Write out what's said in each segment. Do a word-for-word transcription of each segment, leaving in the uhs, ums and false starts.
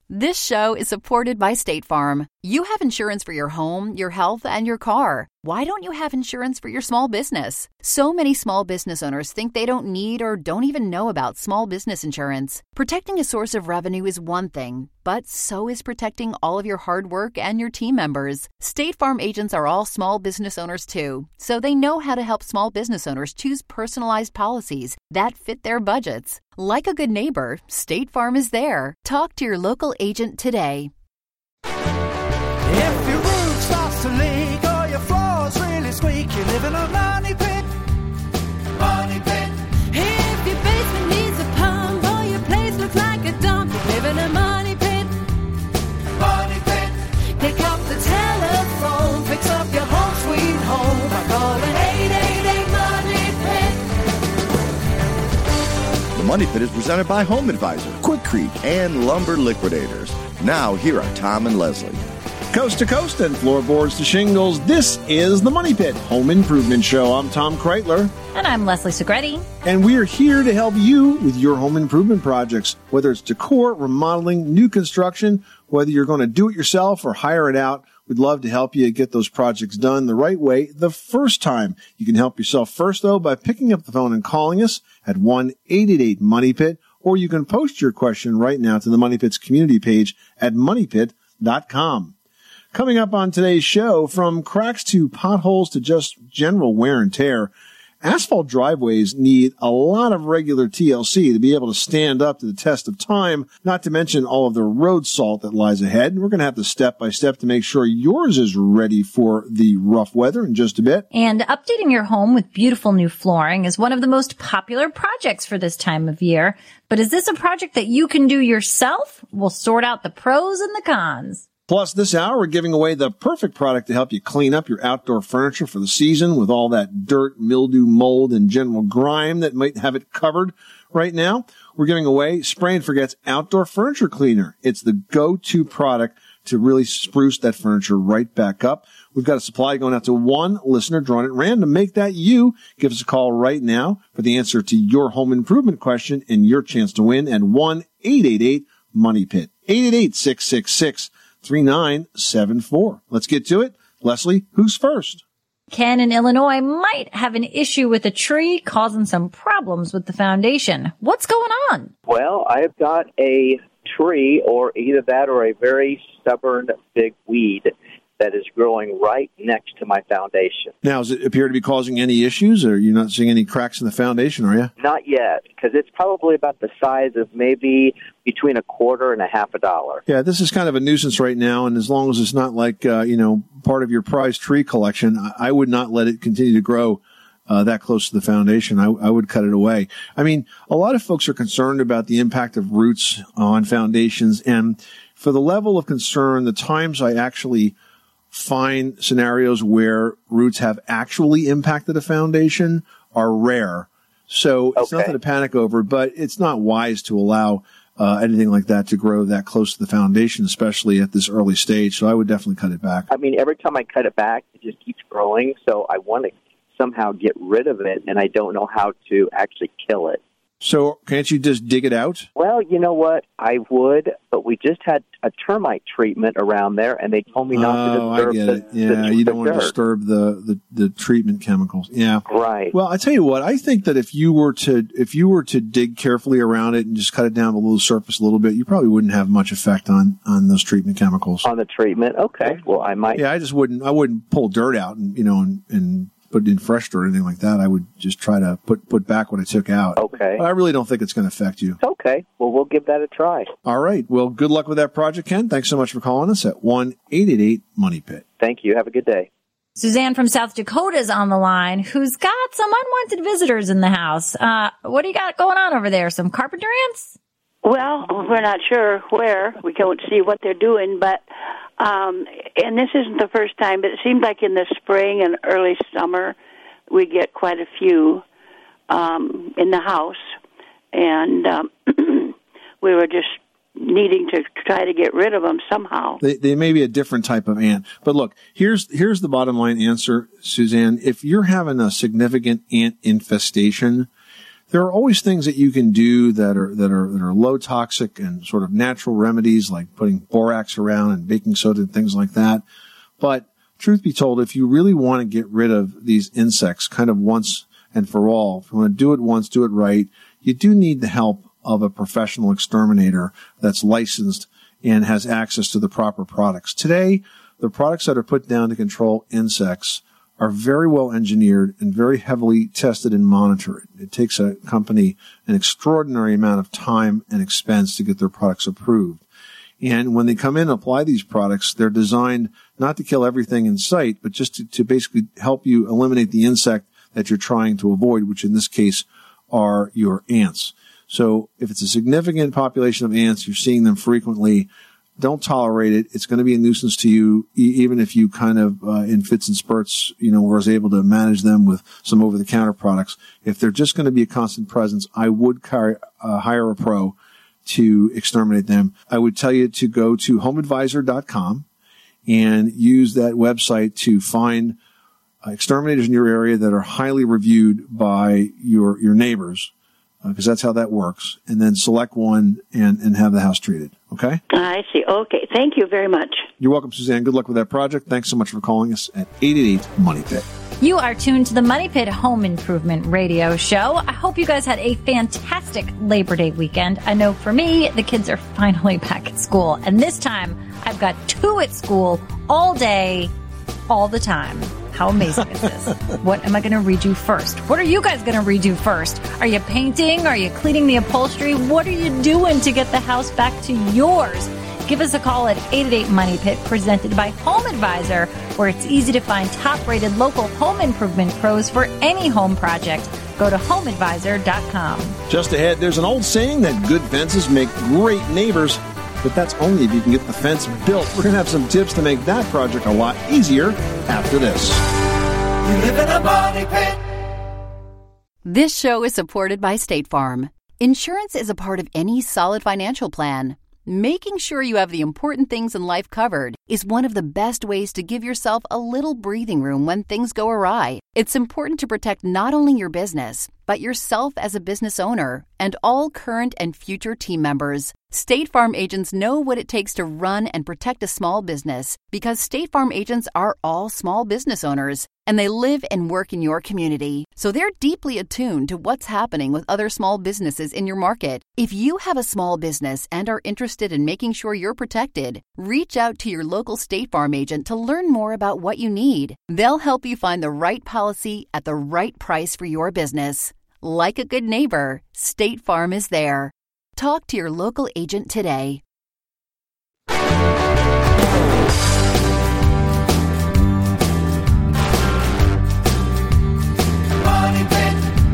This show is supported by State Farm. You have insurance for your home, your health, and your car. Why don't you have insurance for your small business? So many small business owners think they don't need or don't even know about small business insurance. Protecting a source of revenue is one thing, but so is protecting all of your hard work and your team members. State Farm agents are all small business owners too, so they know how to help small business owners choose personalized policies that fit their budgets. Like a good neighbor, State Farm is there. Talk to your local agent today. If your roof starts to leak or your floor's really squeak, you live in a money pit. Money pit. If your basement needs a pump or your place looks like a dump, you live in a money pit. Money pit. Pick up the telephone, fix up your home sweet home by calling eight eight eight money pit. The Money Pit is presented by Home Advisor, Quick Creek, and Lumber Liquidators. Now, here are Tom and Leslie. Coast to coast and floorboards to shingles, this is the Money Pit Home Improvement Show. I'm Tom Kreitler. And I'm Leslie Segretti. And we are here to help you with your home improvement projects, whether it's decor, remodeling, new construction, whether you're going to do it yourself or hire it out. We'd love to help you get those projects done the right way the first time. You can help yourself first, though, by picking up the phone and calling us at one eight eight eight money pit, or you can post your question right now to the Money Pit's community page at money pit dot com. Coming up on today's show, from cracks to potholes to just general wear and tear, asphalt driveways need a lot of regular T L C to be able to stand up to the test of time, not to mention all of the road salt that lies ahead. And we're going to have to step by step to make sure yours is ready for the rough weather in just a bit. And updating your home with beautiful new flooring is one of the most popular projects for this time of year. But is this a project that you can do yourself? We'll sort out the pros and the cons. Plus, this hour, we're giving away the perfect product to help you clean up your outdoor furniture for the season with all that dirt, mildew, mold, and general grime that might have it covered right now. We're giving away Spray and Forget's Outdoor Furniture Cleaner. It's the go-to product to really spruce that furniture right back up. We've got a supply going out to one listener drawn at random. Make that you. Give us a call right now for the answer to your home improvement question and your chance to win at one eight eight eight money pit. eight eight eight, six six six, three nine seven four. Let's get to it. Leslie, who's first? Ken in Illinois might have an issue with a tree causing some problems with the foundation. What's going on? Well, I've got a tree, or either that or a very stubborn big weed that is growing right next to my foundation. Now, does it appear to be causing any issues, or you're not seeing any cracks in the foundation, are you? Not yet, because it's probably about the size of maybe between a quarter and a half a dollar. Yeah, this is kind of a nuisance right now, and as long as it's not like, uh, you know, part of your prized tree collection, I, I would not let it continue to grow uh, that close to the foundation. I, I would cut it away. I mean, a lot of folks are concerned about the impact of roots on foundations, and for the level of concern, the times I actually find scenarios where roots have actually impacted a foundation are rare. So it's okay. nothing to panic over, but it's not wise to allow uh, anything like that to grow that close to the foundation, especially at this early stage. So I would definitely cut it back. I mean, every time I cut it back, it just keeps growing. So I want to somehow get rid of it, and I don't know how to actually kill it. So can't you just dig it out? Well, you know what? I would, but we just had a termite treatment around there, and they told me not oh, to disturb I get the, it. Yeah, the, you the don't want dirt. to disturb the, the, the treatment chemicals. Yeah. Right. Well, I tell you what, I think that if you were to if you were to dig carefully around it and just cut it down below the surface a little bit, you probably wouldn't have much effect on, on those treatment chemicals. On the treatment? Okay. Well, I might. Yeah, I just wouldn't I wouldn't pull dirt out and you know and, and put in fresh dirt or anything like that. I would just try to put put back what I took out. Okay. But I really don't think it's going to affect you. Okay. Well, we'll give that a try. All right. Well, good luck with that project, Ken. Thanks so much for calling us at one eight eight eight money pit. Thank you. Have a good day. Suzanne from South Dakota is on the line, who's got some unwanted visitors in the house. Uh, what do you got going on over there? Some carpenter ants? Well, we're not sure where. We can't see what they're doing, but um, and this isn't the first time, but it seems like in the spring and early summer we get quite a few um, in the house, and um, we were just needing to try to get rid of them somehow. They, they may be a different type of ant. But look, here's here's the bottom line answer, Suzanne. If you're having a significant ant infestation, There are always things that you can do that are that are that are low toxic and sort of natural remedies, like putting borax around and baking soda and things like that. But truth be told, if you really want to get rid of these insects kind of once and for all, if you want to do it once, do it right, you do need the help of a professional exterminator that's licensed and has access to the proper products. Today, the products that are put down to control insects are very well engineered and very heavily tested and monitored. It takes a company an extraordinary amount of time and expense to get their products approved. And when they come in and apply these products, they're designed not to kill everything in sight, but just to, to basically help you eliminate the insect that you're trying to avoid, which in this case are your ants. So if it's a significant population of ants, you're seeing them frequently, don't tolerate it. It's going to be a nuisance to you, e- even if you kind of, uh, in fits and spurts, you know, was able to manage them with some over-the-counter products. If they're just going to be a constant presence, I would carry, uh, hire a pro to exterminate them. I would tell you to go to home advisor dot com and use that website to find uh, exterminators in your area that are highly reviewed by your, your neighbors, because uh, that's how that works, and then select one and, and have the house treated, okay? I see. Okay. Thank you very much. You're welcome, Suzanne. Good luck with that project. Thanks so much for calling us at eight eight eight money pit. You are tuned to the Money Pit Home Improvement Radio Show. I hope you guys had a fantastic Labor Day weekend. I know for me, the kids are finally back at school, and this time I've got two at school all day, all the time. How amazing is this? What am I going to redo first? What are you guys going to redo first? Are you painting? Are you cleaning the upholstery? What are you doing to get the house back to yours? Give us a call at eight eight eight money pit, presented by Home Advisor, where it's easy to find top-rated local home improvement pros for any home project. Go to home advisor dot com. Just ahead, there's an old saying that good fences make great neighbors, but that's only if you can get the fence built. We're going to have some tips to make that project a lot easier after this. You live in a money pit. This show is supported by State Farm. Insurance is a part of any solid financial plan. Making sure you have the important things in life covered is one of the best ways to give yourself a little breathing room when things go awry. It's important to protect not only your business, but yourself as a business owner and all current and future team members. State Farm agents know what it takes to run and protect a small business because State Farm agents are all small business owners and they live and work in your community. So they're deeply attuned to what's happening with other small businesses in your market. If you have a small business and are interested in making sure you're protected, reach out to your local State Farm agent to learn more about what you need. They'll help you find the right policy at the right price for your business. Like a good neighbor, State Farm is there. Talk to your local agent today. Money pit.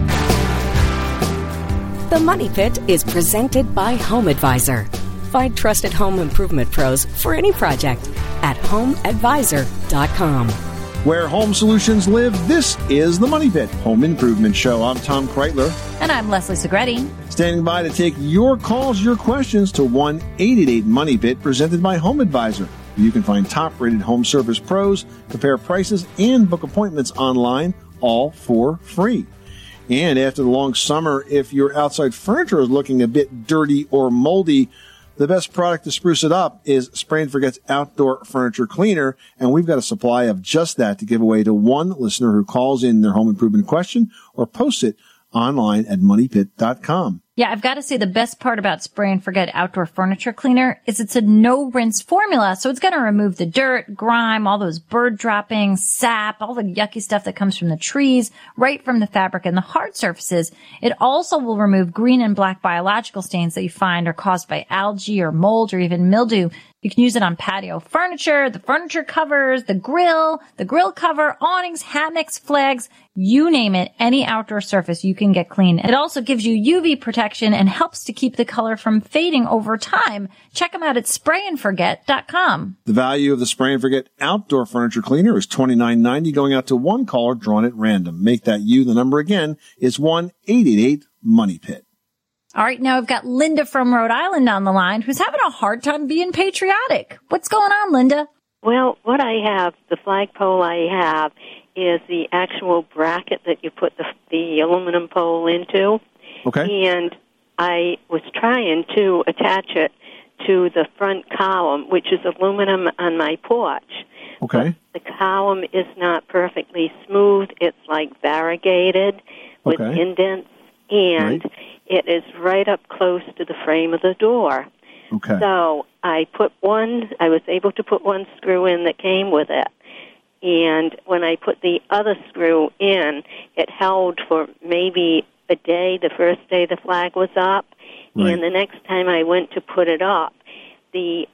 The Money Pit is presented by Home Advisor. Find trusted home improvement pros for any project at home advisor dot com. Where home solutions live, this is the Money Pit Home Improvement Show. I'm Tom Kreitler. And I'm Leslie Segretti. Standing by to take your calls, your questions to one eight eight eight money pit, presented by Home Advisor. You can find top-rated home service pros, compare prices, and book appointments online, all for free. And after the long summer, if your outside furniture is looking a bit dirty or moldy, the best product to spruce it up is Spray and Forget's Outdoor Furniture Cleaner, and we've got a supply of just that to give away to one listener who calls in their home improvement question or posts it online at money pit dot com. Yeah, I've got to say the best part about Spray and Forget Outdoor Furniture Cleaner is it's a no-rinse formula, so it's going to remove the dirt, grime, all those bird droppings, sap, all the yucky stuff that comes from the trees, right from the fabric and the hard surfaces. It also will remove green and black biological stains that you find are caused by algae or mold or even mildew. You can use it on patio furniture, the furniture covers, the grill, the grill cover, awnings, hammocks, flags, you name it, any outdoor surface you can get clean. It also gives you U V protection and helps to keep the color from fading over time. Check them out at spray and forget dot com. The value of the Spray and Forget Outdoor Furniture Cleaner is twenty-nine ninety, going out to one caller drawn at random. Make that you. The number again is one eight eight eight money pit. All right, now I've got Linda from Rhode Island on the line who's having a hard time being patriotic. What's going on, Linda? Well, what I have, the flagpole I have, is the actual bracket that you put the, the aluminum pole into. Okay. And I was trying to attach it to the front column, which is aluminum on my porch. Okay. But the column is not perfectly smooth. It's like variegated with Okay. indents, and Right. it is right up close to the frame of the door. Okay. So I put one, I was able to put one screw in that came with it. And when I put the other screw in, it held for maybe a day, the first day the flag was up. Right. And the next time I went to put it up, the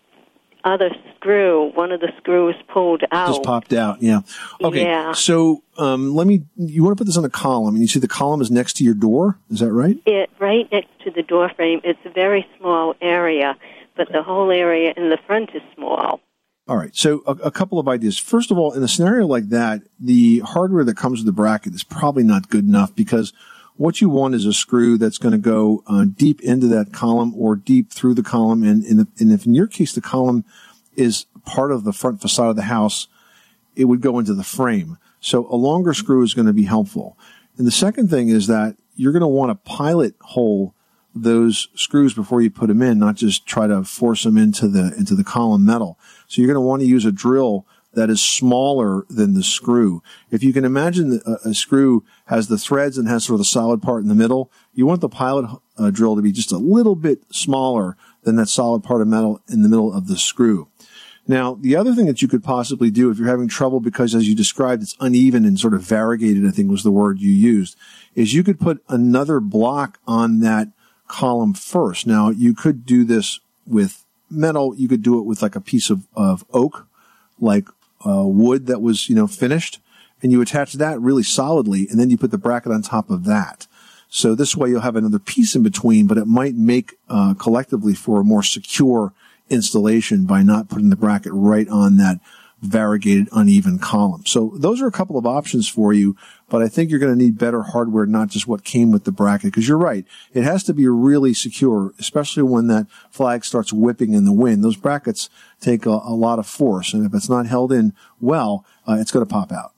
other screw, one of the screws pulled out. Just popped out, yeah. Okay, Yeah. so um, let me, you want to put this on a column, and you see the column is next to your door? Is that right? It right next to the door frame. It's a very small area, but the whole area in the front is small. All right, so a, a couple of ideas. First of all, in a scenario like that, the hardware that comes with the bracket is probably not good enough, because what you want is a screw that's going to go uh, deep into that column or deep through the column. And, in the, and if in your case the column is part of the front facade of the house, it would go into the frame. So a longer screw is going to be helpful. And the second thing is that you're going to want to pilot hole those screws before you put them in, not just try to force them into the into the column metal. So you're going to want to use a drill that is smaller than the screw. If you can imagine a, a screw has the threads and has sort of the solid part in the middle, you want the pilot uh, drill to be just a little bit smaller than that solid part of metal in the middle of the screw. Now, the other thing that you could possibly do if you're having trouble because, as you described, it's uneven and sort of variegated, I think was the word you used, is you could put another block on that column first. Now, you could do this with metal. You could do it with like a piece of, of oak, like uh, wood that was, you know, finished, and you attach that really solidly, and then you put the bracket on top of that. So this way you'll have another piece in between, but it might make uh, collectively for a more secure installation by not putting the bracket right on that variegated, uneven column. So those are a couple of options for you, but I think you're going to need better hardware, not just what came with the bracket, because you're right. It has to be really secure, especially when that flag starts whipping in the wind. Those brackets take a, a lot of force, and if it's not held in well, uh, it's going to pop out.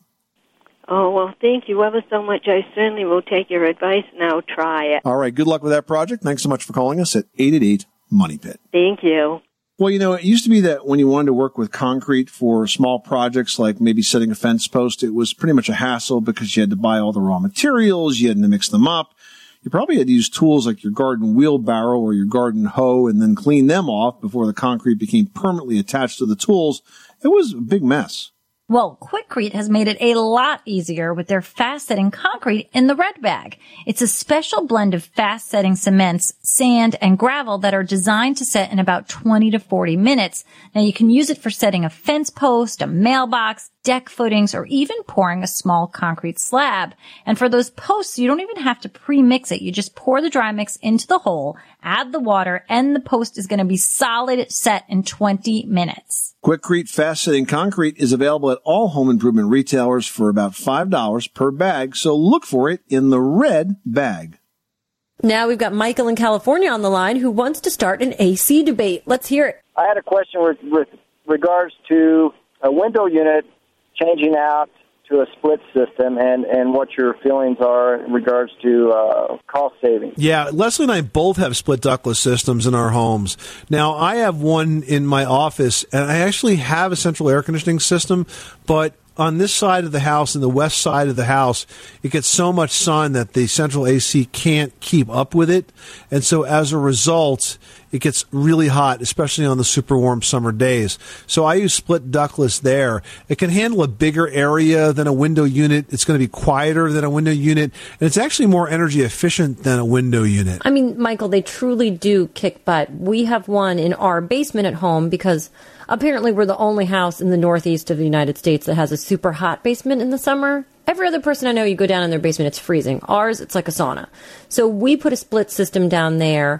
Oh, well, thank you ever so much. I certainly will take your advice and I'll try it. All right, good luck with that project. Thanks so much for calling us at eight eight eight, MONEY PIT. Thank you. Well, you know, it used to be that when you wanted to work with concrete for small projects like maybe setting a fence post, it was pretty much a hassle because you had to buy all the raw materials, you had to mix them up. You probably had to use tools like your garden wheelbarrow or your garden hoe and then clean them off before the concrete became permanently attached to the tools. It was a big mess. Well, Quikrete has made it a lot easier with their fast-setting concrete in the red bag. It's a special blend of fast-setting cements, sand, and gravel that are designed to set in about twenty to forty minutes. Now, you can use it for setting a fence post, a mailbox, deck footings, or even pouring a small concrete slab. And for those posts, you don't even have to pre-mix it. You just pour the dry mix into the hole, add the water, and the post is going to be solid set in twenty minutes. Quikrete fast-setting concrete is available at all home improvement retailers for about five dollars per bag, so look for it in the red bag. Now we've got Michael in California on the line who wants to start an A C debate. Let's hear it. I had a question with, with regards to a window unit changing out to a split system and, and what your feelings are in regards to uh, cost savings. Yeah, Leslie and I both have split ductless systems in our homes. Now, I have one in my office, and I actually have a central air conditioning system, but on this side of the house and the west side of the house, it gets so much sun that the central A C can't keep up with it. And so as a result, it gets really hot, especially on the super warm summer days. So I use split ductless there. It can handle a bigger area than a window unit. It's going to be quieter than a window unit. And it's actually more energy efficient than a window unit. I mean, Michael, they truly do kick butt. We have one in our basement at home because apparently we're the only house in the northeast of the United States that has a super hot basement in the summer. Every other person I know, you go down in their basement, it's freezing. Ours, it's like a sauna. So we put a split system down there,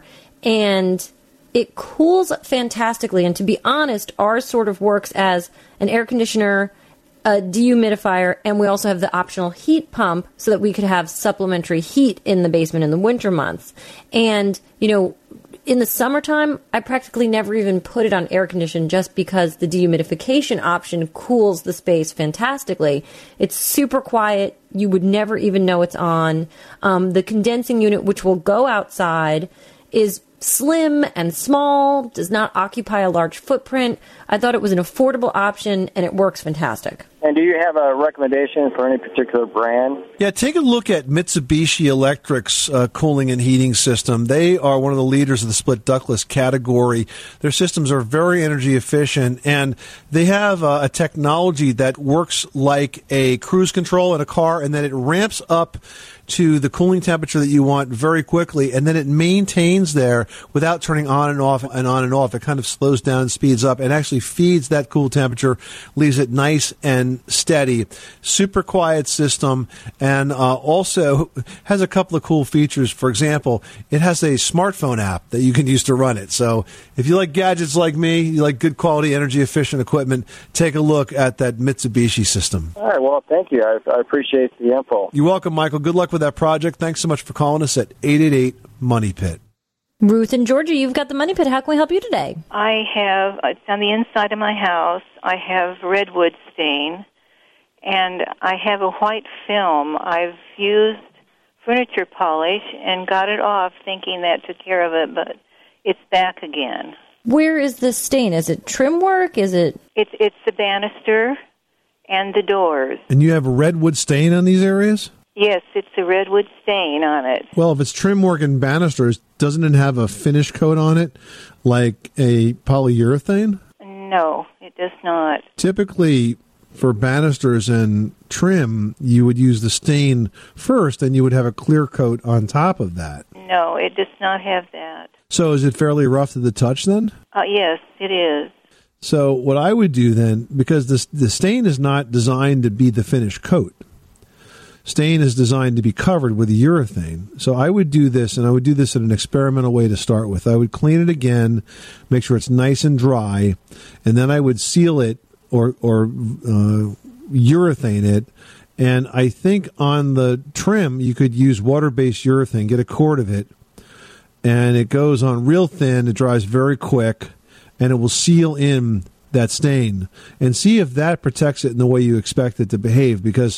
and it cools fantastically. And to be honest, ours sort of works as an air conditioner, a dehumidifier, and we also have the optional heat pump so that we could have supplementary heat in the basement in the winter months. And, you know, in the summertime, I practically never even put it on air condition just because the dehumidification option cools the space fantastically. It's super quiet. You would never even know it's on. Um, the condensing unit, which will go outside, is slim and small, does not occupy a large footprint. I thought it was an affordable option, and it works fantastic. And do you have a recommendation for any particular brand? Yeah, take a look at Mitsubishi Electric's uh, cooling and heating system. They are one of the leaders of the split ductless category. Their systems are very energy efficient, and they have uh, a technology that works like a cruise control in a car, and then it ramps up to the cooling temperature that you want very quickly, and then it maintains there without turning on and off and on and off. It kind of slows down and speeds up and actually feeds that cool temperature, leaves it nice and steady. Super quiet system, and uh, also has a couple of cool features. For example, it has a smartphone app that you can use to run it. So if you like gadgets like me, you like good quality, energy efficient equipment, take a look at that Mitsubishi system. All right, well, thank you. I, I appreciate the info. You're welcome, Michael. Good luck with that project. Thanks so much for calling us at eight eight eight Money Pit. Ruth in Georgia, you've got the Money Pit. How can we help you today? I have, it's on the inside of my house, I have redwood stain, and I have a white film. I've used furniture polish and got it off thinking that took care of it, but it's back again. Where is this stain? Is it trim work? Is it? It's, it's the banister and the doors. And you have a redwood stain on these areas? Yes, it's a redwood stain on it. Well, if it's trim work and banisters, doesn't it have a finish coat on it, like a polyurethane? No, it does not. Typically, for banisters and trim, you would use the stain first, and you would have a clear coat on top of that. No, it does not have that. So is it fairly rough to the touch then? Uh, yes, it is. So what I would do then, because this, the stain is not designed to be the finished coat. Stain is designed to be covered with urethane. So I would do this, and I would do this in an experimental way to start with. I would clean it again, make sure it's nice and dry, and then I would seal it or, or uh, urethane it. And I think on the trim, you could use water-based urethane, get a quart of it, and it goes on real thin. It dries very quick, and it will seal in that stain. And see if that protects it in the way you expect it to behave, because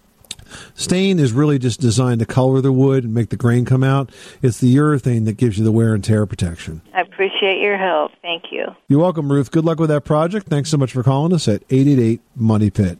stain is really just designed to color the wood and make the grain come out. It's the urethane that gives you the wear and tear protection. I appreciate your help. Thank you. You're welcome, Ruth. Good luck with that project. Thanks so much for calling us at eight eight eight Money Pit.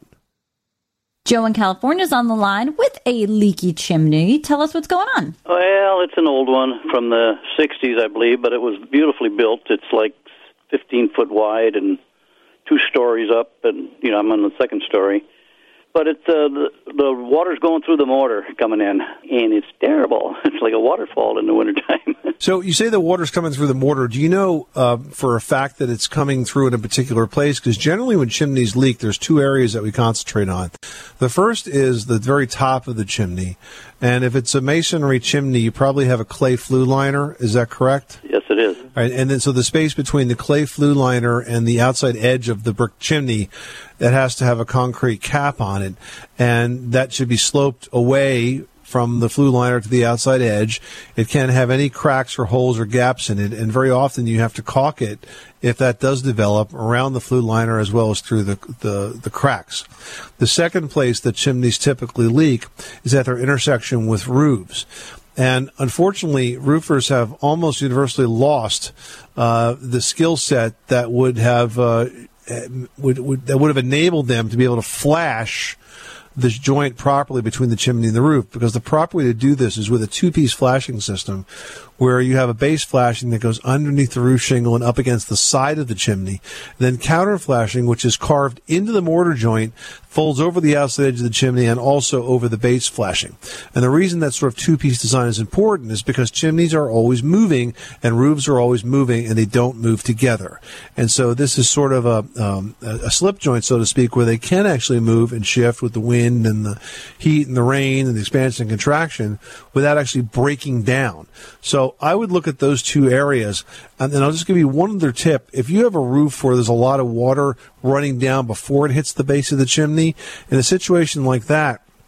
Joe in California is on the line with a leaky chimney. Tell us what's going on. Well, it's an old one from the sixties, I believe, but it was beautifully built. It's like fifteen foot wide and two stories up, and you know I'm on the second story. But it's uh, the, the water's going through the mortar coming in, and it's terrible. It's like a waterfall in the wintertime. So you say the water's coming through the mortar. Do you know uh, for a fact that it's coming through in a particular place? Because generally when chimneys leak, there's two areas that we concentrate on. The first is the very top of the chimney. And if it's a masonry chimney, you probably have a clay flue liner. Is that correct? Yes, it is. All right, and then so the space between the clay flue liner and the outside edge of the brick chimney, that has to have a concrete cap on it, and that should be sloped away from the flue liner to the outside edge. It can't have any cracks or holes or gaps in it, and very often you have to caulk it if that does develop around the flue liner as well as through the, the, the cracks. The second place that chimneys typically leak is at their intersection with roofs. And unfortunately, roofers have almost universally lost uh, the skill set that would have uh, would, would that would have enabled them to be able to flash this joint properly between the chimney and the roof, because the proper way to do this is with a two-piece flashing system where you have a base flashing that goes underneath the roof shingle and up against the side of the chimney, then counter flashing, which is carved into the mortar joint, folds over the outside edge of the chimney and also over the base flashing. And the reason that sort of two-piece design is important is because chimneys are always moving and roofs are always moving, and they don't move together. And so this is sort of a, um, a slip joint, so to speak, where they can actually move and shift with the wind and the heat and the rain and the expansion and contraction without actually breaking down. So I would look at those two areas, and then I'll just give you one other tip. If you have a roof where there's a lot of water running down before it hits the base of the chimney, in a situation like that,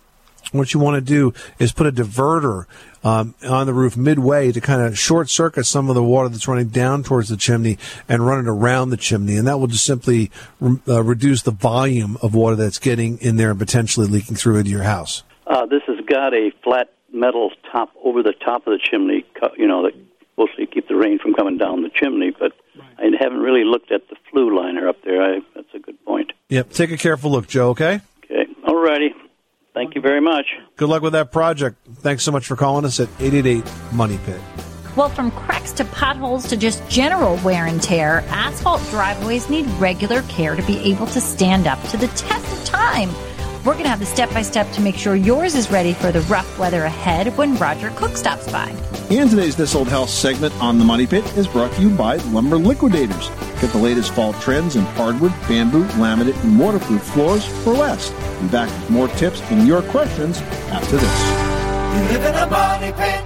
what you want to do is put a diverter um, on the roof midway to kind of short circuit some of the water that's running down towards the chimney and run it around the chimney. And that will just simply uh, reduce the volume of water that's getting in there and potentially leaking through into your house. Uh, this has got a flat metal top over the top of the chimney, you know, that will keep the rain from coming down the chimney, but I haven't really looked at the flue liner up there. I, that's a good point. Yep. Take a careful look, Joe, okay? Okay. All righty. Thank you very much. Good luck with that project. Thanks so much for calling us at eight eight eight Money Pit. Well, from cracks to potholes to just general wear and tear, asphalt driveways need regular care to be able to stand up to the test of time. We're going to have the step-by-step to make sure yours is ready for the rough weather ahead when Roger Cook stops by. And today's This Old House segment on The Money Pit is brought to you by Lumber Liquidators. Get the latest fall trends in hardwood, bamboo, laminate, and waterproof floors for less. Be back with more tips and your questions after this. You live in a money pit.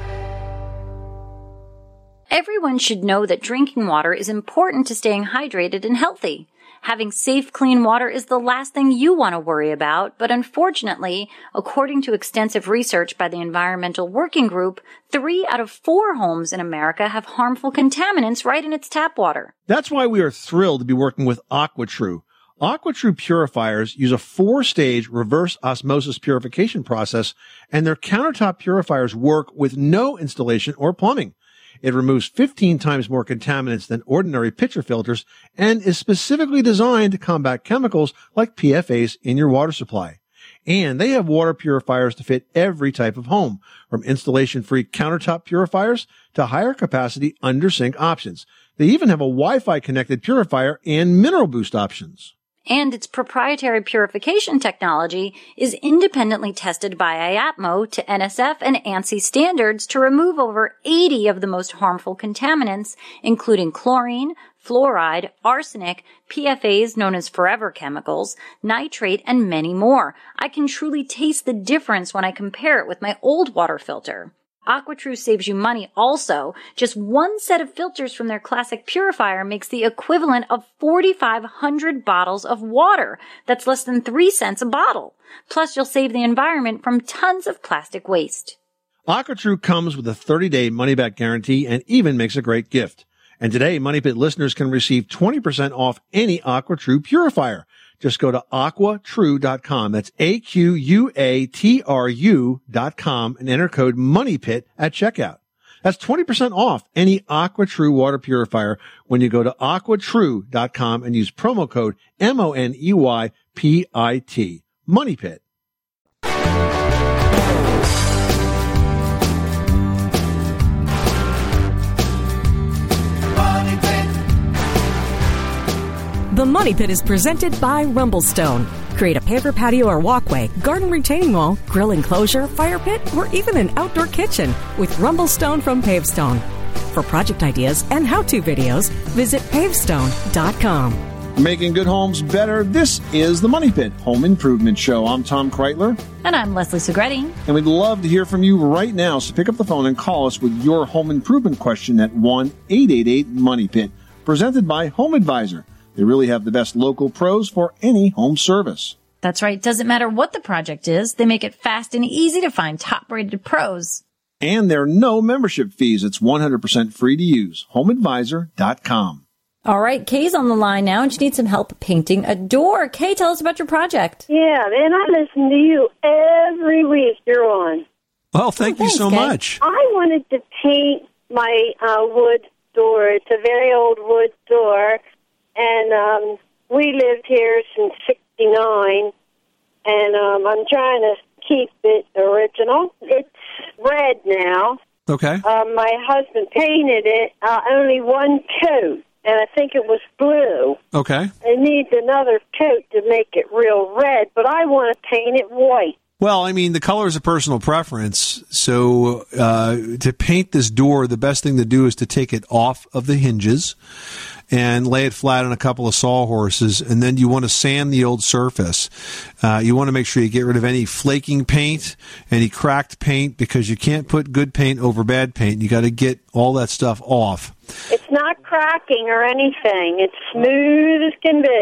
Everyone should know that drinking water is important to staying hydrated and healthy. Having safe, clean water is the last thing you want to worry about, but unfortunately, according to extensive research by the Environmental Working Group, three out of four homes in America have harmful contaminants right in its tap water. That's why we are thrilled to be working with AquaTrue. AquaTrue purifiers use a four-stage reverse osmosis purification process, and their countertop purifiers work with no installation or plumbing. It removes fifteen times more contaminants than ordinary pitcher filters and is specifically designed to combat chemicals like P F As in your water supply. And they have water purifiers to fit every type of home, from installation-free countertop purifiers to higher capacity under-sink options. They even have a Wi-Fi connected purifier and mineral boost options. And its proprietary purification technology is independently tested by I A P M O to N S F and ANSI standards to remove over eighty of the most harmful contaminants, including chlorine, fluoride, arsenic, P F As known as forever chemicals, nitrate, and many more. I can truly taste the difference when I compare it with my old water filter. AquaTrue saves you money also. Just one set of filters from their classic purifier makes the equivalent of forty-five hundred bottles of water. That's less than three cents a bottle. Plus, you'll save the environment from tons of plastic waste. AquaTrue comes with a thirty-day money-back guarantee and even makes a great gift. And today, Money Pit listeners can receive twenty percent off any AquaTrue purifier. Just go to aqua true dot com. That's A Q U A T R U dot com and enter code MONEYPIT at checkout. That's twenty percent off any AquaTrue water purifier when you go to aqua true dot com and use promo code M O N E Y P I T. Money Pit. The Money Pit is presented by Rumblestone. Create a paver patio or walkway, garden retaining wall, grill enclosure, fire pit, or even an outdoor kitchen with Rumblestone from Pavestone. For project ideas and how-to videos, visit pavestone dot com. Making good homes better. This is the Money Pit Home Improvement Show. I'm Tom Kreitler. And I'm Leslie Segretti. And we'd love to hear from you right now, so pick up the phone and call us with your home improvement question at one eight eight eight Money Pit. Presented by Home Advisor. They really have the best local pros for any home service. That's right. Doesn't matter what the project is. They make it fast and easy to find top-rated pros. And there are no membership fees. It's one hundred percent free to use. home advisor dot com. All right. Kay's on the line now, and she needs some help painting a door. Kay, tell us about your project. Yeah, man, I listen to you every week you're on. Well, thank oh, you thanks, so Kay. much. I wanted to paint my uh, wood door. It's a very old wood door. And um, we lived here since sixty-nine, and um, I'm trying to keep it original. It's red now. Okay. Um, my husband painted it uh, only one coat, and I think it was blue. Okay. It needs another coat to make it real red, but I want to paint it white. Well, I mean, the color is a personal preference. So uh, to paint this door, the best thing to do is to take it off of the hinges and lay it flat on a couple of sawhorses, and then you want to sand the old surface. Uh, you want to make sure you get rid of any flaking paint, any cracked paint, because you can't put good paint over bad paint. You got to get all that stuff off. It's not cracking or anything. It's smooth as can be.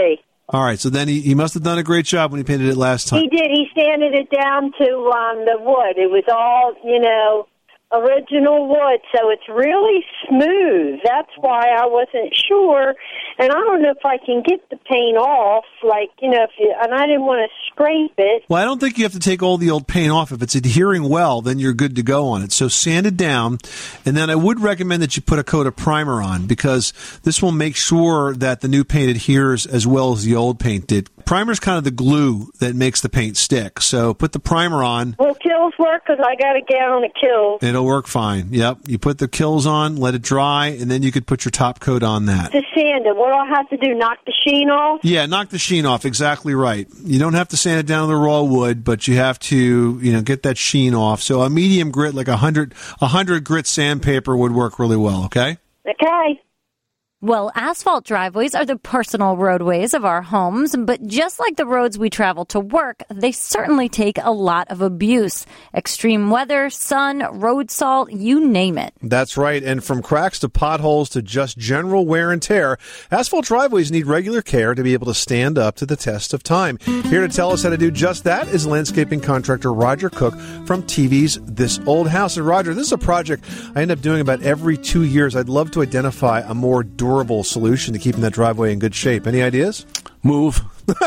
All right, so then he, he must have done a great job when he painted it last time. He did. He sanded it down to um, the wood. It was all, you know, original wood, so it's really smooth. That's why I wasn't sure, and I don't know if I can get the paint off, like, you know, if you, and I didn't want to scrape it. Well, I don't think you have to take all the old paint off. If it's adhering well, then you're good to go on it. So sand it down, and then I would recommend that you put a coat of primer on, because this will make sure that the new paint adheres as well as the old paint did. Primer's kind of the glue that makes the paint stick, so put the primer on. Will Kills work? Because I got a gallon of Kills. It'll work fine. Yep. You put the Kills on, let it dry, and then you could put your top coat on that. To sand it, what do I have to do, knock the sheen off? Yeah, knock the sheen off. Exactly right. You don't have to sand it down to the raw wood, but you have to, you know, get that sheen off. So a medium grit, like a hundred, a hundred grit sandpaper would work really well, okay? Okay. Well, asphalt driveways are the personal roadways of our homes, but just like the roads we travel to work, they certainly take a lot of abuse. Extreme weather, sun, road salt, you name it. That's right. And from cracks to potholes to just general wear and tear, asphalt driveways need regular care to be able to stand up to the test of time. Here to tell us how to do just that is landscaping contractor Roger Cook from T V's This Old House. And Roger, this is a project I end up doing about every two years. I'd love to identify a more durable solution to keeping that driveway in good shape. Any ideas? Move.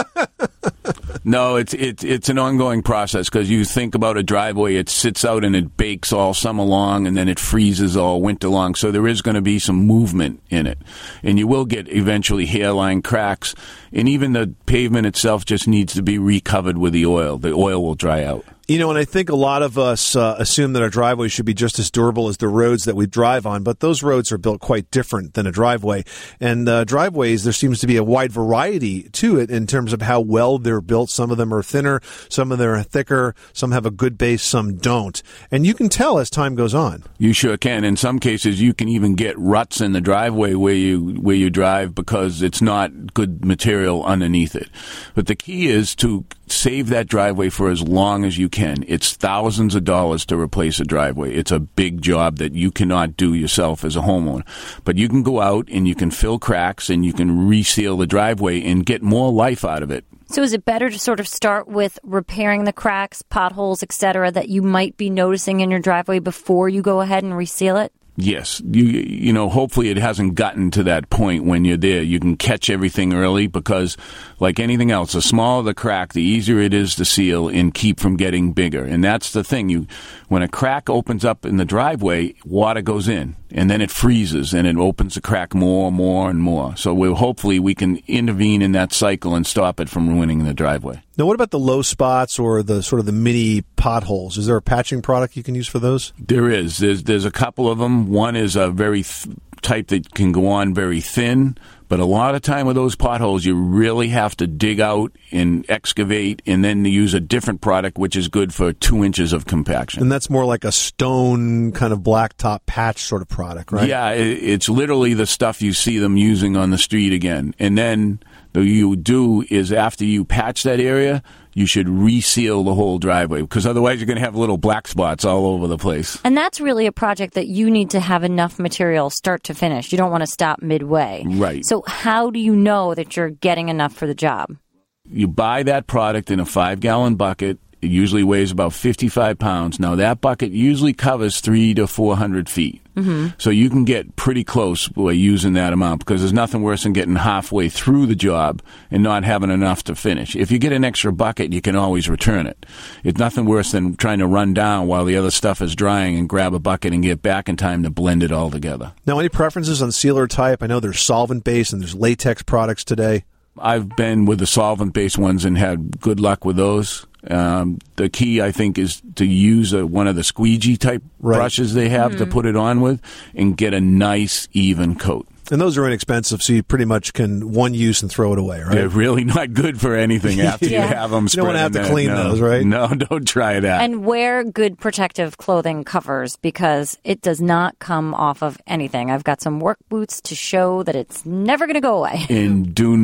No, it's it's it's an ongoing process, because you think about a driveway, it sits out and it bakes all summer long, and then it freezes all winter long. So there is going to be some movement in it, and you will get eventually hairline cracks, and even the pavement itself just needs to be recovered with the oil. The oil will dry out. You know, and I think a lot of us uh, assume that our driveways should be just as durable as the roads that we drive on, but those roads are built quite different than a driveway. And uh, driveways, there seems to be a wide variety to it in terms of how well they're built. Some of them are thinner, some of them are thicker, some have a good base, some don't. And you can tell as time goes on. You sure can. In some cases, you can even get ruts in the driveway where you where you drive because it's not good material underneath it. But the key is to save that driveway for as long as you can. It's thousands of dollars to replace a driveway. It's a big job that you cannot do yourself as a homeowner. But you can go out and you can fill cracks and you can reseal the driveway and get more life out of it. So is it better to sort of start with repairing the cracks, potholes, et cetera, that you might be noticing in your driveway before you go ahead and reseal it? Yes. You you know, hopefully it hasn't gotten to that point when you're there. You can catch everything early because, like anything else, the smaller the crack, the easier it is to seal and keep from getting bigger. And that's the thing. You, when a crack opens up in the driveway, water goes in, and then it freezes, and it opens the crack more and more and more. So we'll, hopefully we can intervene in that cycle and stop it from ruining the driveway. Now, what about the low spots or the sort of the mini potholes? Is there a patching product you can use for those? There is. There's there's a couple of them. One is a very th- type that can go on very thin, but a lot of time with those potholes, you really have to dig out and excavate and then use a different product, which is good for two inches of compaction. And that's more like a stone kind of blacktop patch sort of product, right? Yeah, it, it's literally the stuff you see them using on the street again. And then what you do is after you patch that area, you should reseal the whole driveway, because otherwise you're going to have little black spots all over the place. And that's really a project that you need to have enough material start to finish. You don't want to stop midway. Right. So how do you know that you're getting enough for the job? You buy that product in a five-gallon bucket. It usually weighs about fifty-five pounds. Now, that bucket usually covers three to four hundred feet. Mm-hmm. So you can get pretty close by using that amount, because there's nothing worse than getting halfway through the job and not having enough to finish. If you get an extra bucket, you can always return it. It's nothing worse than trying to run down while the other stuff is drying and grab a bucket and get back in time to blend it all together. Now, any preferences on sealer type? I know there's solvent-based and there's latex products today. I've been with the solvent-based ones and had good luck with those. Um, the key, I think, is to use a, one of the squeegee type right. brushes they have mm-hmm. to put it on with and get a nice, even coat. And those are inexpensive, so you pretty much can one use and throw it away, right? They're really not good for anything after yeah. you have them spread. You don't want to have to clean no, those, right? No, don't try that. And wear good protective clothing covers, because it does not come off of anything. I've got some work boots to show that it's never going to go away. And do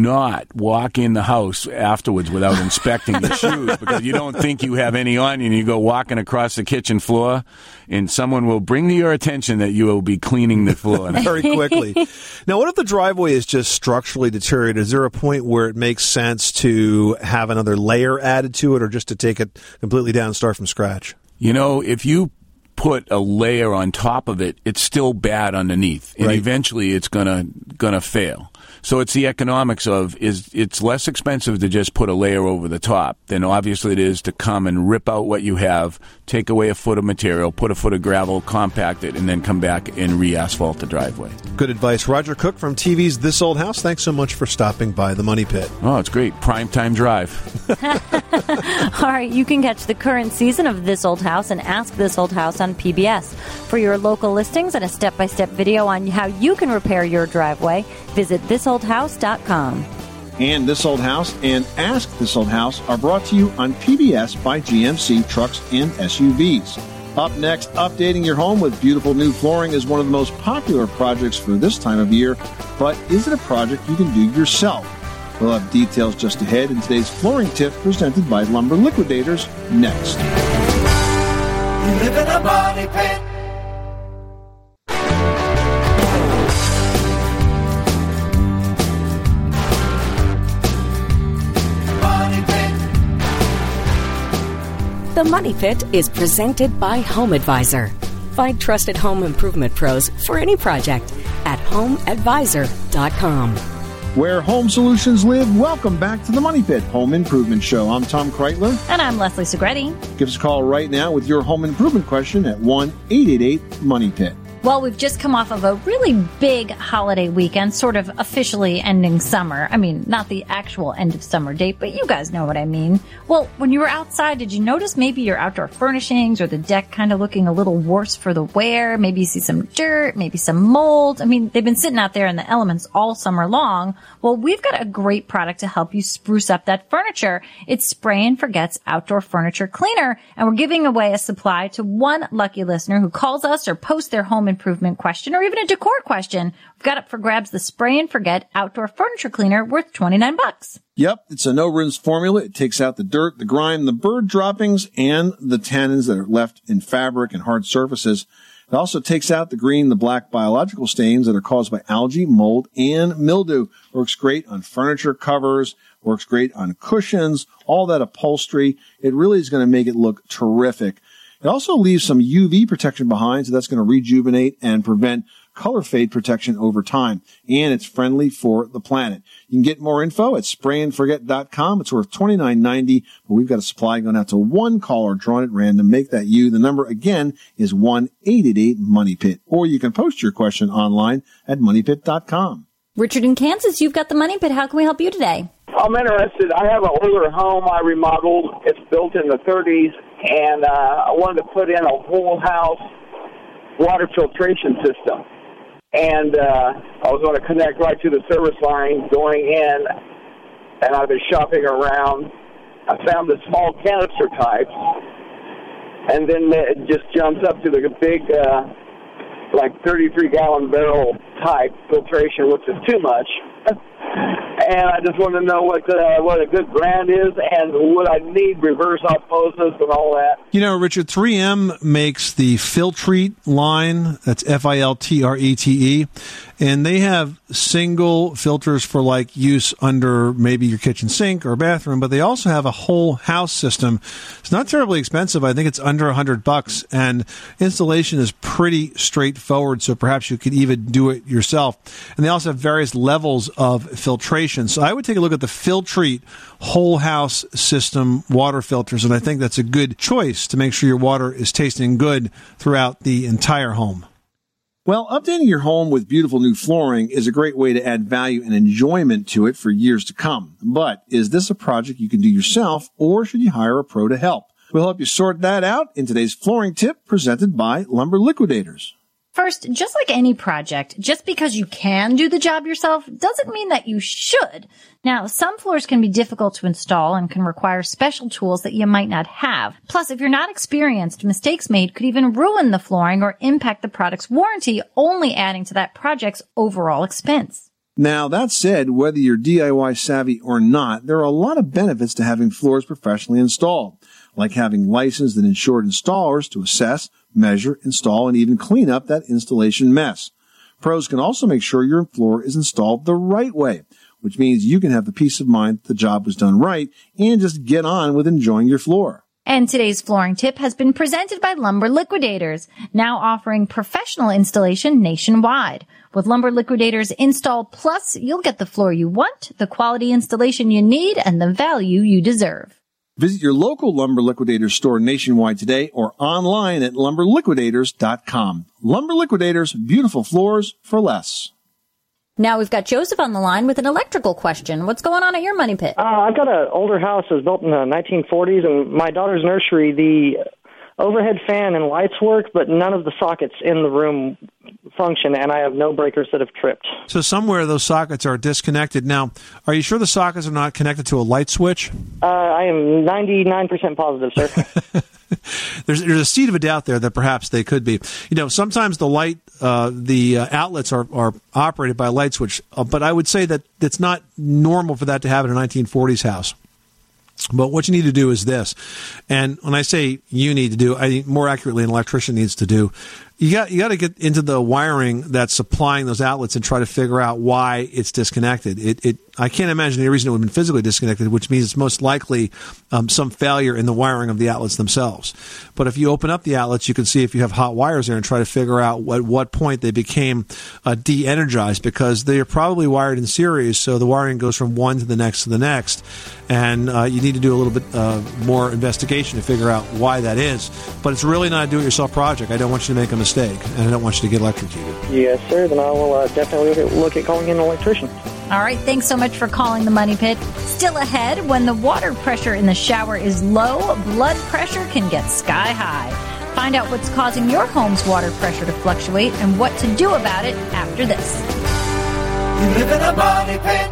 not walk in the house afterwards without inspecting your shoes, because you don't think you have any on you, and you go walking across the kitchen floor, and someone will bring to your attention that you will be cleaning the floor very quickly. Now, what if the driveway is just structurally deteriorated? Is there a point where it makes sense to have another layer added to it, or just to take it completely down and start from scratch? You know, if you put a layer on top of it, it's still bad underneath, and Right. eventually it's gonna gonna fail. So it's the economics of is it's less expensive to just put a layer over the top than obviously it is to come and rip out what you have, take away a foot of material, put a foot of gravel, compact it, and then come back and re-asphalt the driveway. Good advice. Roger Cook from T V's This Old House, thanks so much for stopping by the Money Pit. Oh, it's great. Prime time drive. All right, you can catch the current season of This Old House and Ask This Old House on P B S. For your local listings and a step-by-step video on how you can repair your driveway, visit this old house dot com. And This Old House and Ask This Old House are brought to you on P B S by G M C Trucks and S U Vs. Up next, updating your home with beautiful new flooring is one of the most popular projects for this time of year, but is it a project you can do yourself? We'll have details just ahead in today's flooring tip presented by Lumber Liquidators next. You live in a money pit. Money pit. The Money Pit is presented by Home Advisor. Find trusted home improvement pros for any project at home advisor dot com. Where home solutions live, welcome back to the Money Pit Home Improvement Show. I'm Tom Kreitler. And I'm Leslie Segretti. Give us a call right now with your home improvement question at one eight eight eight money pit. Well, we've just come off of a really big holiday weekend, sort of officially ending summer. I mean, not the actual end of summer date, but you guys know what I mean. Well, when you were outside, did you notice maybe your outdoor furnishings or the deck kind of looking a little worse for the wear? Maybe you see some dirt, maybe some mold. I mean, they've been sitting out there in the elements all summer long. Well, we've got a great product to help you spruce up that furniture. It's Spray and Forget's Outdoor Furniture Cleaner, and we're giving away a supply to one lucky listener who calls us or posts their home improvement question or even a decor question. We've got up for grabs the Spray and Forget Outdoor Furniture Cleaner worth twenty-nine bucks. Yep, it's a no-rinse formula. It takes out the dirt, the grime, the bird droppings, and the tannins that are left in fabric and hard surfaces. It also takes out the green, the black biological stains that are caused by algae, mold, and mildew. Works great on furniture covers, works great on cushions, all that upholstery. It really is going to make it look terrific. It also leaves some U V protection behind, so that's going to rejuvenate and prevent color fade protection over time. And it's friendly for the planet. You can get more info at spray and forget dot com. It's worth twenty-nine ninety, but we've got a supply going out to one caller drawn at random. Make that you. The number again is one eight eight eight money pit. Or you can post your question online at money pit dot com. Richard in Kansas, you've got the Money Pit. How can we help you today? I'm interested. I have an older home I remodeled. It's built in the thirties, and uh, I wanted to put in a whole house water filtration system. And uh, I was going to connect right to the service line going in, and I've been shopping around. I found the small canister types, and then it just jumps up to the big, uh, like thirty-three gallon barrel type filtration, which is too much. And I just want to know what uh, what a good brand is, and would I need reverse osmosis and all that. You know, Richard, three M makes the Filtrete line. That's F I L T R E T E. And they have single filters for like use under maybe your kitchen sink or bathroom, but they also have a whole house system. It's not terribly expensive. I think it's under a hundred bucks, and installation is pretty straightforward. So perhaps you could even do it yourself. And they also have various levels of filtration. So I would take a look at the Filtrete whole house system water filters, and I think that's a good choice to make sure your water is tasting good throughout the entire home. Well, updating your home with beautiful new flooring is a great way to add value and enjoyment to it for years to come. But is this a project you can do yourself, or should you hire a pro to help? We'll help you sort that out in today's flooring tip presented by Lumber Liquidators. First, just like any project, just because you can do the job yourself doesn't mean that you should. Now, some floors can be difficult to install and can require special tools that you might not have. Plus, if you're not experienced, mistakes made could even ruin the flooring or impact the product's warranty, only adding to that project's overall expense. Now, that said, whether you're D I Y savvy or not, there are a lot of benefits to having floors professionally installed, like having licensed and insured installers to assess, measure, install, and even clean up that installation mess. Pros can also make sure your floor is installed the right way, which means you can have the peace of mind that the job was done right and just get on with enjoying your floor. And today's flooring tip has been presented by Lumber Liquidators, now offering professional installation nationwide. With Lumber Liquidators Install Plus, you'll get the floor you want, the quality installation you need, and the value you deserve. Visit your local Lumber Liquidators store nationwide today or online at lumber liquidators dot com. Lumber Liquidators, beautiful floors for less. Now we've got Joseph on the line with an electrical question. What's going on at your money pit? Uh, I've got an older house that was built in the nineteen forties, and my daughter's nursery, the overhead fan and lights work, but none of the sockets in the room function, and I have no breakers that have tripped. So somewhere those sockets are disconnected. Now, are you sure the sockets are not connected to a light switch? Uh, I am ninety-nine percent positive, sir. There's, there's a seed of a doubt there that perhaps they could be. You know, sometimes the light, uh, the uh, outlets are, are operated by a light switch, uh, but I would say that it's not normal for that to happen in a nineteen forties house. But what you need to do is this, and when I say you need to do, I think more accurately an electrician needs to do, you got you got to get into the wiring that's supplying those outlets and try to figure out why it's disconnected. It, it I can't imagine any reason it would have been physically disconnected, which means it's most likely um, some failure in the wiring of the outlets themselves. But if you open up the outlets, you can see if you have hot wires there and try to figure out at what point they became uh, de-energized, because they are probably wired in series, so the wiring goes from one to the next to the next. And uh, you need to do a little bit uh, more investigation to figure out why that is. But it's really not a do-it-yourself project. I don't want you to make a mistake, and I don't want you to get electrocuted. Yes, sir. Then I will uh, definitely look at, look at calling in an electrician. All right, thanks so much for calling the Money Pit. Still ahead, when the water pressure in the shower is low, blood pressure can get sky high. Find out what's causing your home's water pressure to fluctuate and what to do about it after this. You live in a money pit.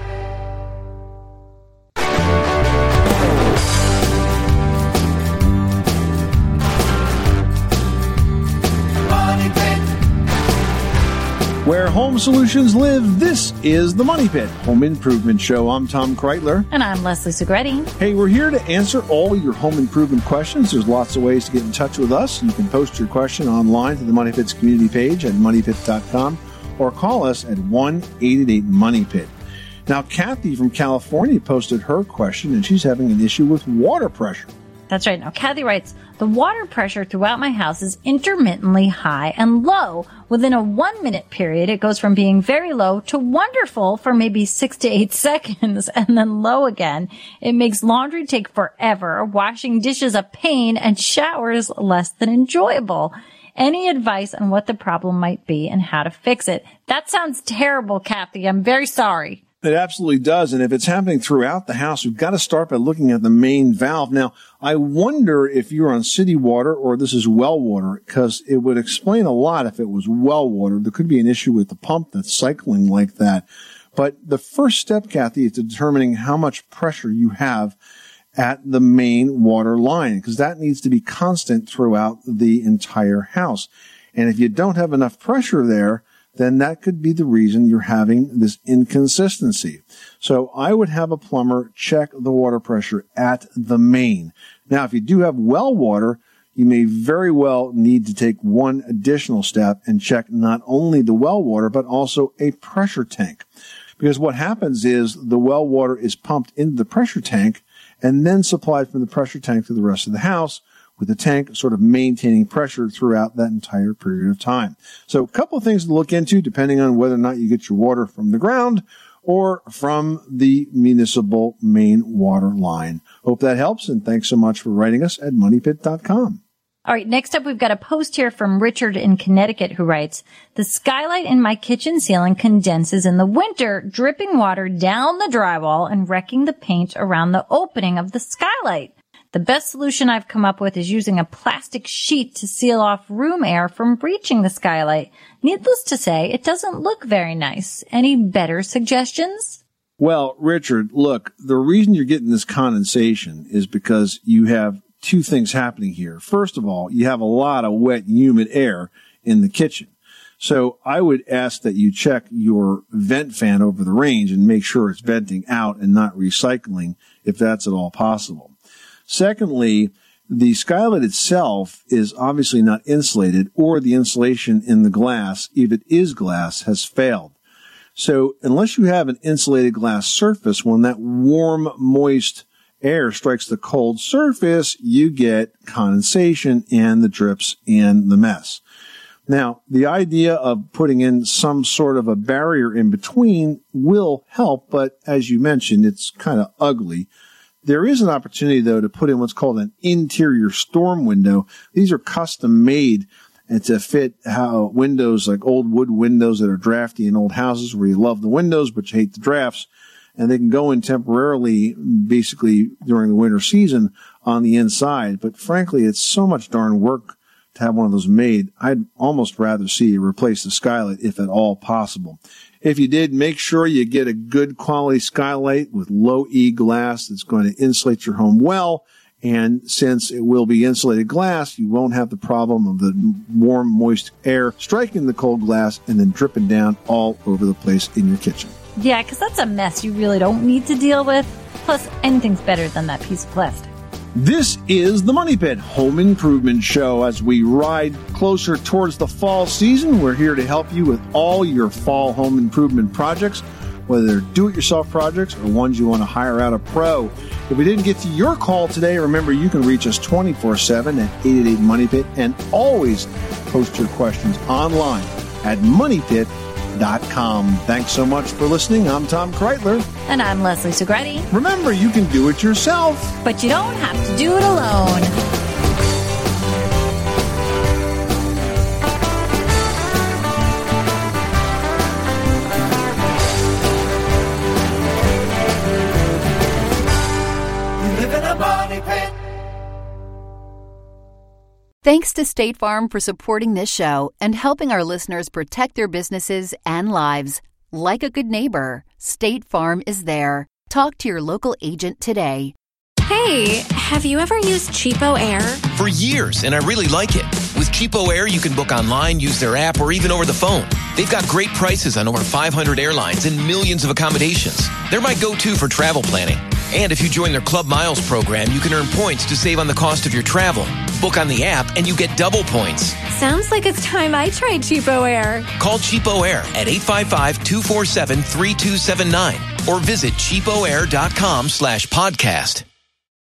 Where home solutions live, this is the Money Pit Home Improvement Show. I'm Tom Kreitler. And I'm Leslie Segretti. Hey, we're here to answer all your home improvement questions. There's lots of ways to get in touch with us. You can post your question online to the Money Pit's community page at money pit dot com or call us at one eight eight eight money pit. Now, Kathy from California posted her question, and she's having an issue with water pressure. That's right. Now, Kathy writes, the water pressure throughout my house is intermittently high and low. Within a one-minute period, it goes from being very low to wonderful for maybe six to eight seconds, and then low again. It makes laundry take forever, washing dishes a pain, and showers less than enjoyable. Any advice on what the problem might be and how to fix it? That sounds terrible, Kathy. I'm very sorry. It absolutely does. And if it's happening throughout the house, we've got to start by looking at the main valve. Now, I wonder if you're on city water or this is well water, because it would explain a lot if it was well water. There could be an issue with the pump that's cycling like that. But the first step, Kathy, is determining how much pressure you have at the main water line, because that needs to be constant throughout the entire house. And if you don't have enough pressure there, then that could be the reason you're having this inconsistency. So I would have a plumber check the water pressure at the main. Now, if you do have well water, you may very well need to take one additional step and check not only the well water, but also a pressure tank. Because what happens is the well water is pumped into the pressure tank and then supplied from the pressure tank to the rest of the house, with the tank sort of maintaining pressure throughout that entire period of time. So a couple of things to look into depending on whether or not you get your water from the ground or from the municipal main water line. Hope that helps, and thanks so much for writing us at money pit dot com. All right, next up, we've got a post here from Richard in Connecticut who writes, the skylight in my kitchen ceiling condenses in the winter, dripping water down the drywall and wrecking the paint around the opening of the skylight. The best solution I've come up with is using a plastic sheet to seal off room air from breaching the skylight. Needless to say, it doesn't look very nice. Any better suggestions? Well, Richard, look, the reason you're getting this condensation is because you have two things happening here. First of all, you have a lot of wet, humid air in the kitchen. So I would ask that you check your vent fan over the range and make sure it's venting out and not recycling if that's at all possible. Secondly, the skylight itself is obviously not insulated, or the insulation in the glass, if it is glass, has failed. So unless you have an insulated glass surface, when that warm, moist air strikes the cold surface, you get condensation and the drips and the mess. Now, the idea of putting in some sort of a barrier in between will help, but as you mentioned, it's kind of ugly. There is an opportunity, though, to put in what's called an interior storm window. These are custom made and to fit how windows, like old wood windows that are drafty in old houses where you love the windows but you hate the drafts. And they can go in temporarily, basically during the winter season on the inside. But frankly, it's so much darn work to have one of those made. I'd almost rather see you replace the skylight if at all possible. If you did, make sure you get a good quality skylight with low E glass that's going to insulate your home well. And since it will be insulated glass, you won't have the problem of the warm, moist air striking the cold glass and then dripping down all over the place in your kitchen. Yeah, because that's a mess you really don't need to deal with. Plus, anything's better than that piece of plastic. This is the Money Pit Home Improvement Show. As we ride closer towards the fall season, we're here to help you with all your fall home improvement projects, whether they're do-it-yourself projects or ones you want to hire out a pro. If we didn't get to your call today, remember you can reach us twenty-four seven at eight eight eight money pit and always post your questions online at money pit dot com. Thanks so much for listening. I'm Tom Kreitler. And I'm Leslie Segretti. Remember, you can do it yourself, but you don't have to do it alone. You live in a money pit. Thanks to State Farm for supporting this show and helping our listeners protect their businesses and lives. Like a good neighbor, State Farm is there. Talk to your local agent today. Hey, have you ever used Cheapo Air? For years, and I really like it. With Cheapo Air, you can book online, use their app, or even over the phone. They've got great prices on over five hundred airlines and millions of accommodations. They're my go-to for travel planning. And if you join their Club Miles program, you can earn points to save on the cost of your travel. Book on the app and you get double points. Sounds like it's time I tried Cheapo Air. Call Cheapo Air at eight five five, two four seven, three two seven nine or visit cheapoair dot com slash podcast.